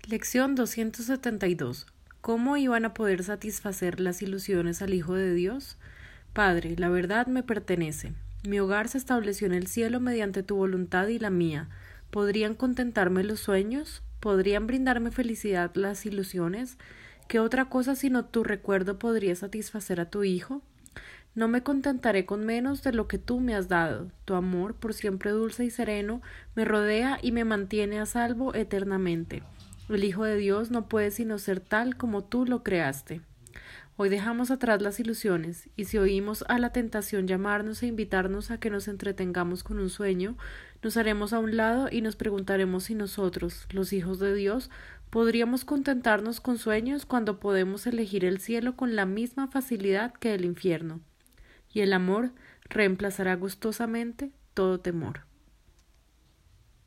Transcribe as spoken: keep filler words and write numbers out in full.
Lección doscientos setenta y dos. ¿Cómo iban a poder satisfacer las ilusiones al Hijo de Dios? Padre, la verdad me pertenece. Mi hogar se estableció en el cielo mediante tu voluntad y la mía. ¿Podrían contentarme los sueños? ¿Podrían brindarme felicidad las ilusiones? ¿Qué otra cosa sino tu recuerdo podría satisfacer a tu Hijo? No me contentaré con menos de lo que tú me has dado. Tu amor, por siempre dulce y sereno, me rodea y me mantiene a salvo eternamente. El Hijo de Dios no puede sino ser tal como tú lo creaste. Hoy dejamos atrás las ilusiones, y si oímos a la tentación llamarnos e invitarnos a que nos entretengamos con un sueño, nos haremos a un lado y nos preguntaremos si nosotros, los hijos de Dios, podríamos contentarnos con sueños cuando podemos elegir el cielo con la misma facilidad que el infierno. Y el amor reemplazará gustosamente todo temor.